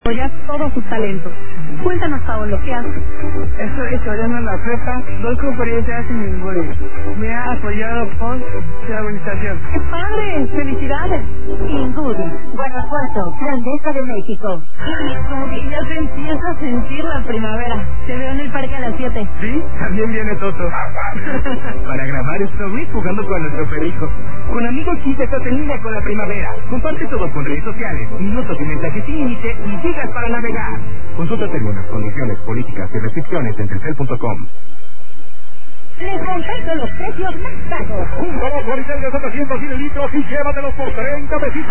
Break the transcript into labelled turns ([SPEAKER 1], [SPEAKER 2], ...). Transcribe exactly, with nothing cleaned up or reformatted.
[SPEAKER 1] desarrollar todos sus talentos. Cuéntanos, Paolo, ¿qué haces?
[SPEAKER 2] Estoy estudiando en la prepa, dos conferencias en inglés. Me ha apoyado con rehabilitación.
[SPEAKER 1] ¡Qué padre! ¡Felicidades!
[SPEAKER 3] Ingudi, Guanajuato, Grandeza de México.
[SPEAKER 1] Como que ya se empieza a sentir la primavera. Te veo en el parque a las siete.
[SPEAKER 4] Sí, también viene Toto. Para grabar Stories jugando con nuestro perico. Con amigos Chis estás en línea con la primavera. Comparte todo con redes sociales, minutos y mensajes sin límite y gigas para navegar. Consulta términos, condiciones, políticas y restricciones en telcel punto com.
[SPEAKER 3] Les compenso los precios más bajos.
[SPEAKER 5] Junto a los Guaritellas setecientos mililitros y llévatelos por treinta pesitos.